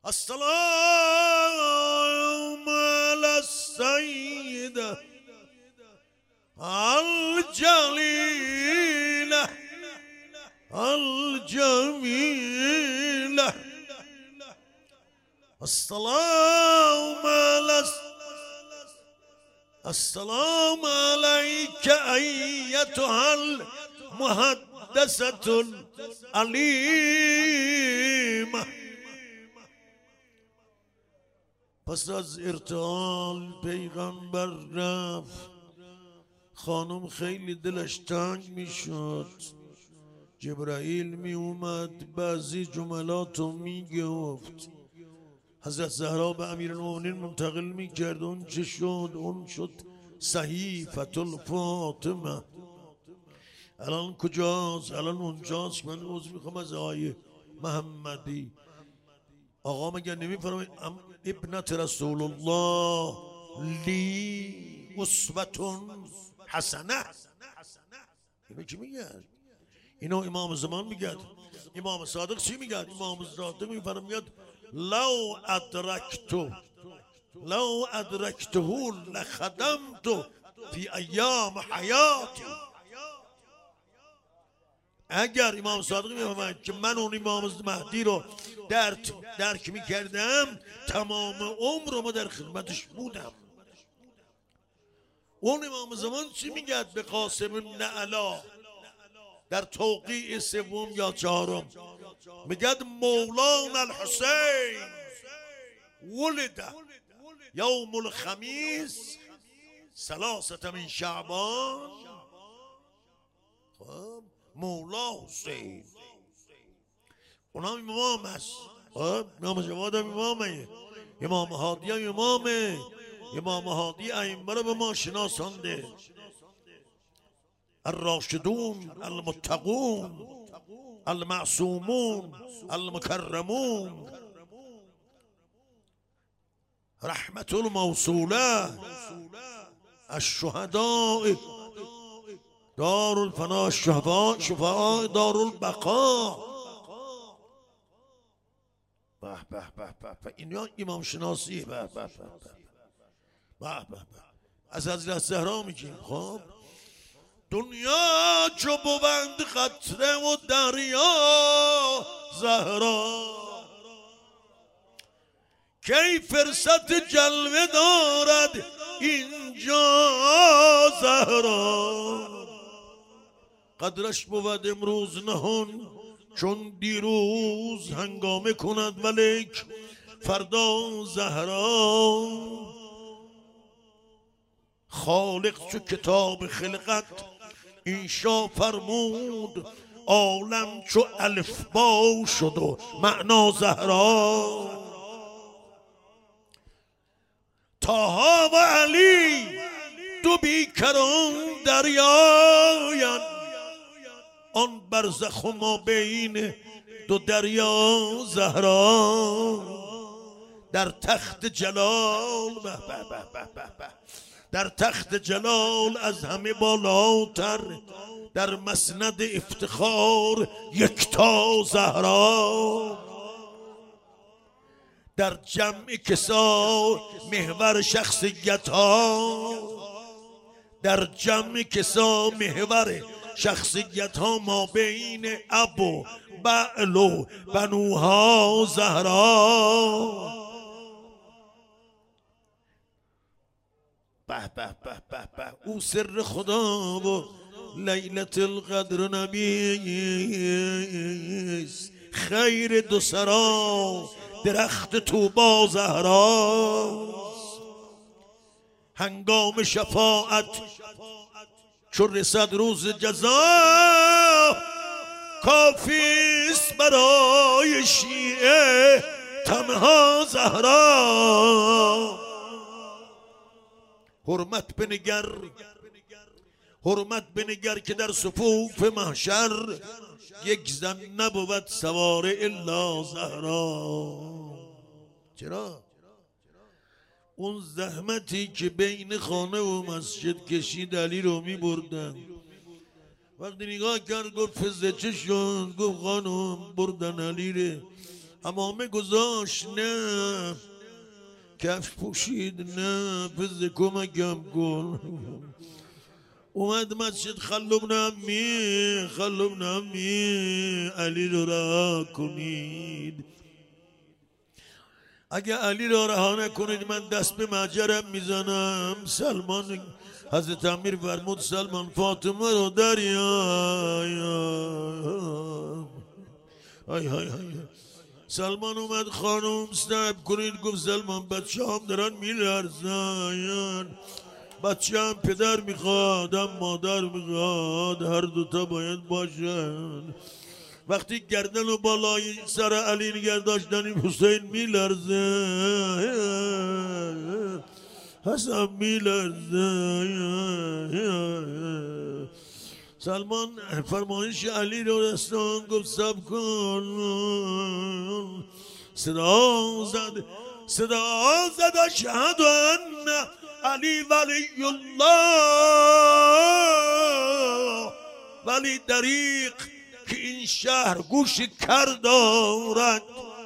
السلام على السيدة الجليلة الجميلة. السلام عليك أيتها المحدثة العليمة. پس از ارتحال پیغمبر رفت. خانم خیلی دلش تنگ می شد. جبرائیل می اومد بعضی جملاتو می گفت. حضرت زهرا به امیرالمومنین منتقل می کرد. اون چه شد اون شد صحیفة الفاطمه. الان کجاست؟ الان اونجاست. من عذر میخوام از آقای محمدی. آقا مگر نمیفرمایید ابنت رسول الله لی اسوة حسنه؟ اینو کی میگه؟ اینو امام زمان میگه. امام صادق چی میگه؟ امام صادق میفرماید لو ادرکته لخدمت فی ایام حیاتی. اگر امام صادق میفرماید که من اون امام مهدی رو درک میکردم تمام عمرمو در خدمتش بودم. اون امام زمان چی میگه به قاسم بن علا در توقیع سوم یا چهارم؟ میگه مولانا الحسین ولد یوم الخمیس ثلاثة من شعبان. خب مولا حسین اونم امام هست. امام جواد هم امامه. امام هادی هم امامه. امام هادی ائمه رو به ما شناسانده. الراشدون المتقون المعصومون المکرمون رحمت الموصوله الشهداء دار الفنا شفاء دار البقاء. به به به به اینا امام شناسی. به به به به به از حضرت زهرا میگیم. خب دنیا چو بوند قطره و دریا زهرا کی فرصت جلوه دارد اینجا زهرا. قدرش بود امروز نهان چون دیروز هنگامه کند ولیک فردا زهرا. خالق چو کتاب خلقت انشا فرمود عالم چو الفبا شد و معنا زهرا. طه و علی دو بیکران دریاین آن برزخ و ما بین دو دریا زهرا. در تخت جلال به به به به به در تخت جلال از همه بالاتر در مسند افتخار یکتا زهرا. در جمع کسا محور شخصیت ها در جمع کسا محور شخصیت ها ما بین اب و بعل و بنوها زهرا. به به به به به او سر خدا و لیلت القدر نبیست. خیر دو سرا درخت طوبا زهراست. هنگام شفاعت چو رسد روز جزا کافیست برای شیعه تنها زهرا. حرمت بنگر که در صفوف محشر یک زن نبود سوار الا زهرا. چرا؟ اون زحمتی که بین خانه و مسجد کشید علی رو می بردن. وقتی نگاه کرد گفت فزه چه شد؟ گفت خانم بردن علی ره امامه گذاشت نه، کفش پوشید نه، پز کمکم کن. اومد مسجد خلو ابن عمی علی رو رها کنید. اگه علی را رها نکنید من دست به مجرم میزنم. سلمان حضرت امیر فرمود سلمان فاطمه رو دریای. سلمان اومد خانم صبر کنید، گفت سلمان بچه هم دارن میلرزن، بچه هم پدر میخواد هم مادر میخواد، هر دوتا باید باشن. وقتی گردن و بالای سر علی نگه داشتن حسین میلرزه، حسن میلرزه. سلمان فرمایش علی رو رسان، گفت سب کن. صدا زد اشهد ان علی ولی الله، ولی دریق که این شهر گوش کر دارد.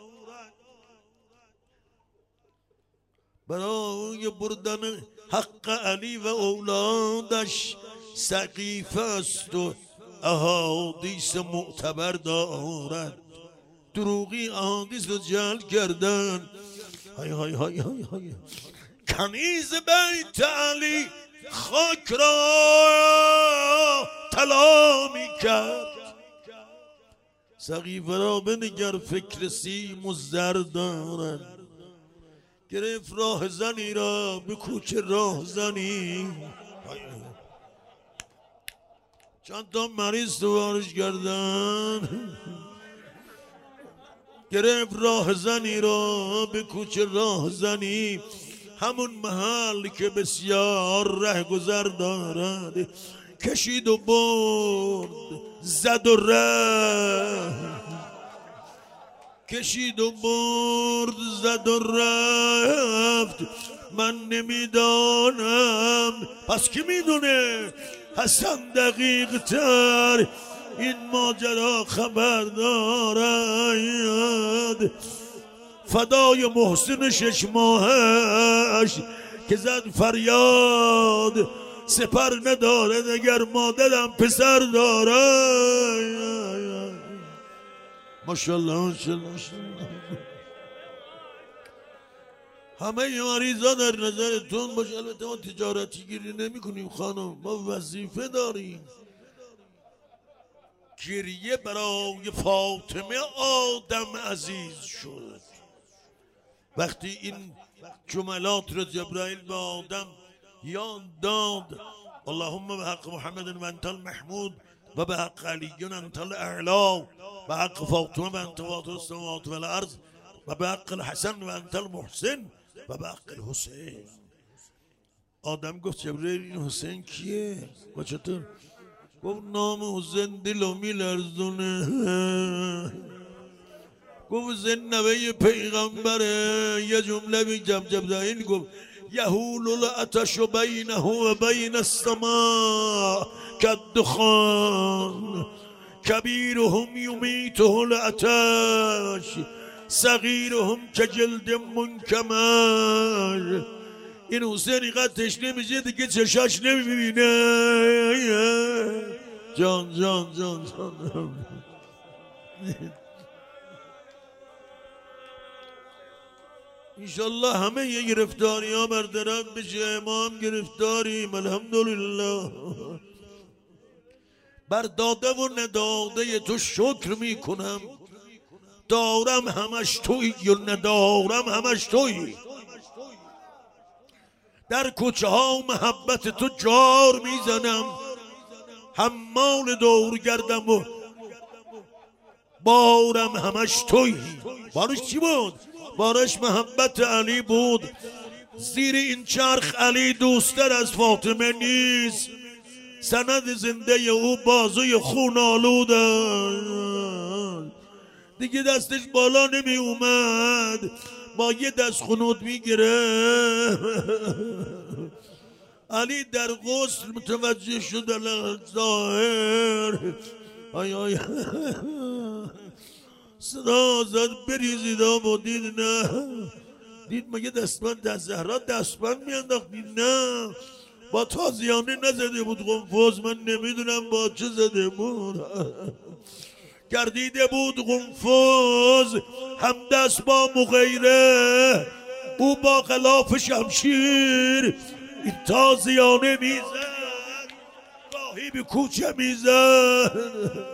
برای بردن حق علی و اولادش سقیفه است و احادیث معتبر دارد. دروغی احادیث رو جعل کردن. های کنیز بیت علی خاک را طلا می کرد. سقیفه را بنگر فکر سیم و زر دارد. گرفت راه زنی را به کوچه راه زنی، چند تا مریض سوارش کردن. گرفت راه زنی را به کوچه راه زنی، همون محل که بسیار ره گذر دارد. کشید و برد زد و رفت، کشید و برد زد و رفت. من نمیدانم، پس کی میدونه؟ حسن دقیق تر این ماجرا خبر دارد. فدای محسن 6 ماهش که زد فریاد، سپر نداره اگر مادرم پسر داره. ماشاءالله همه مریضا در نظرتون باشه. البته ما تجارتی گیری نمی کنیم خانم، ما وظیفه داریم. گریه برای فاطمه آدم عزیز شد. وقتی این جملات رو جبرائیل به آدم یاد داد، اللهم به حق محمد و انت المحمود و به حق علی انت الاعلا و حق فاطمه و انت فاطر السماوات و الارض و به حق الحسن و انت المحسن و به حق الحسین. آدم گفت جبرائیل این حسین کیه؟ و چطور؟ گفت نام حسین دلو میلرزونه. گفت حسین نوه پیغمبره. یه جمله میگم جبرائیل گفت یهول العطش بینه و بین السماء كالدخان کبیرهم یمیته العطش صغیرهم كجلد منکمر. این حسین اینقدر تشنه میشه دیگه چشاش نمیبینه. جان جان جان جان. انشالله همه یه گرفتاری ها برطرف بشه. ما هم گرفتاریم الحمدلله. بر داده و نداده تو شکر میکنم. دارم همش توی و ندارم همش توی. در کوچه ها محبت تو جار میزنم. حمال دور گردم و بارم همش توی. بارش چی بود؟ بارش محبت علی بود. زیر این چرخ علی دوستر از فاطمه نیست. سند زنده او بازوی خون آلوده. دیگه دستش بالا نمی اومد، با یه دست خنود میگیره. علی در غسل متوجه شد ظاهر. صدا زد بریزید و دید نه، دید مگه دستبند از زهرا دستبند میانداخت؟ دید نه، با تازیانه نزده بود قنفذ، من نمیدونم با چه زده بود. گردیده بود قنفذ هم دست با مغیره، او با غلاف شمشیر این تازیانه میزد، گاهی به کوچه میزد.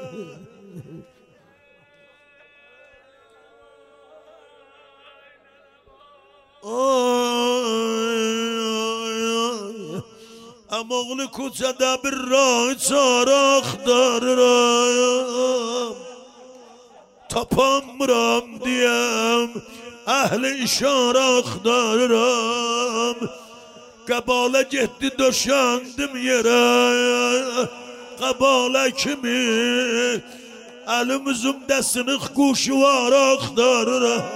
اماغل کوچه ده بر رای چارخ دارم، تپم رام دیم اهل اشارخ دارم، قباله جهدی دشندم یره، قباله kimi elimizin desini kuşuvarak darırım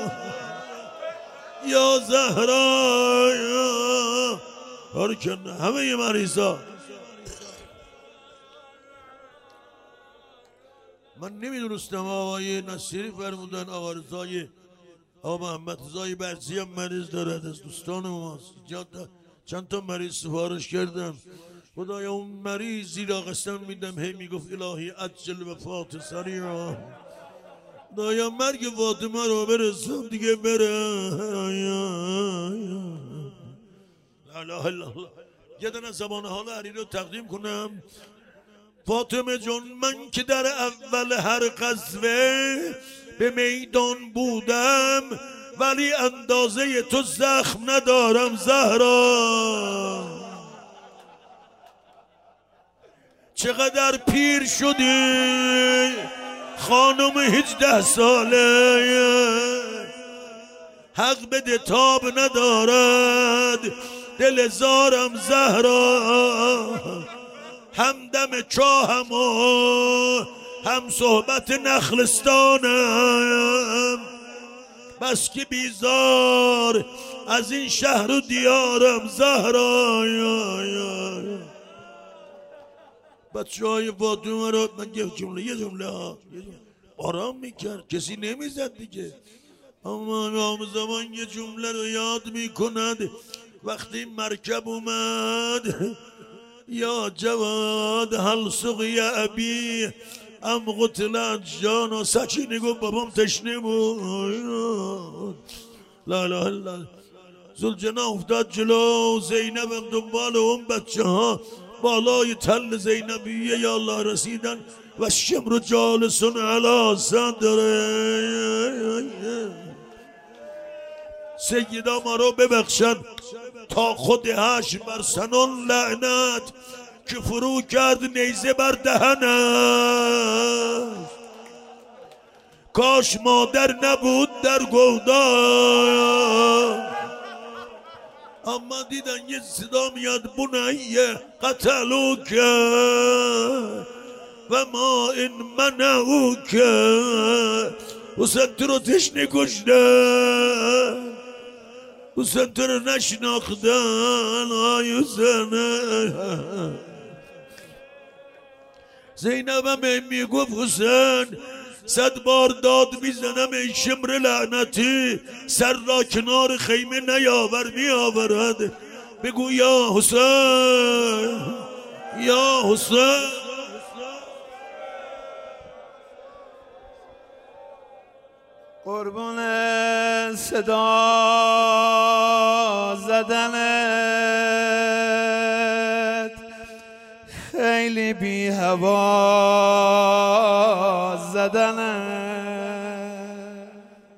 ya Zehra ya harken همه مریضا. من نمیدونستم آقای نصیری فرمودن آقا رضای آقا محمد رضای برزی هم مریض دارد، از دوستان ماست. چند تا مریض سفارش کردم، خدایا اون مریضی را قسم میدم هی میگفت الهی عجل وفات سریعا، خدایا مرگ فاطمه رو برسون دیگه بره. لا اله الا الله. یه دن از زبان حال علی رو تقدیم کنم. فاطمه جون من که در اول هر غزوه به میدان بودم، ولی اندازه تو زخم ندارم زهرا. چقدر پیر شدی خانم 18 ساله، حق بده تاب ندارد دل زارم زهرا. هم دم چاهم و هم صحبت نخلستانم، بس که بیزار از این شهر و دیارم زهرا. بچه های فاطمه را من یه جمله آرام میکرد، کسی نمیزد دیگه، اما امام زمان یه جمله رو یاد میکند وقتی مرکب اومد. یا جواد هل سقی ابی ام قتل جانا، سکینه گفت بابام تشنه بود. لا لا لا. زلجنا افتاد جلو، زینب هم دنبال اون بچه ها بالای تل زینبیه یا الله رسیدن و شمر جالسون علا صدره. سیدا ما رو ببخشن تا خود هش بر سنان لعنت که فرو کرد نیزه بر دهنش. کاش مادر نبود در گودار، اما دیدن یه صدا میاد بنیه قتلو که و ما این منعو که حسین تو رو تشنه کشتن، حسین تو رو نشناختن آی حسین. زینب هم میگفت حسین 100 بار داد میزنم ای شمر لعنتی، سر را کنار خیمه نیاور میآورد، بگو یا حسین یا حسین. قربون صدا زدنت خیلی بی هوا زدنت،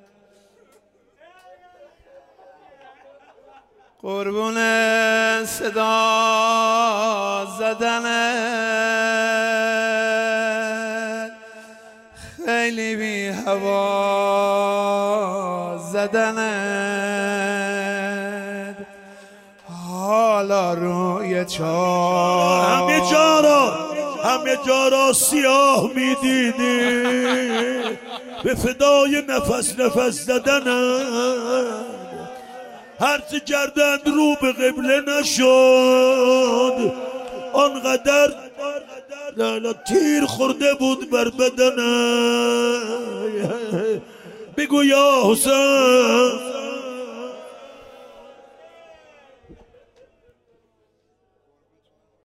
قربون صدا زدنت خیلی بی هوا زدنت. حالا روی چار همه جا را سیاه میدیدی، به فدای نفس زدنت. هرچی کردند رو به قبله نشد، آنقدر لیلا تیر خورده بود بر بدنه. بگو یا حسین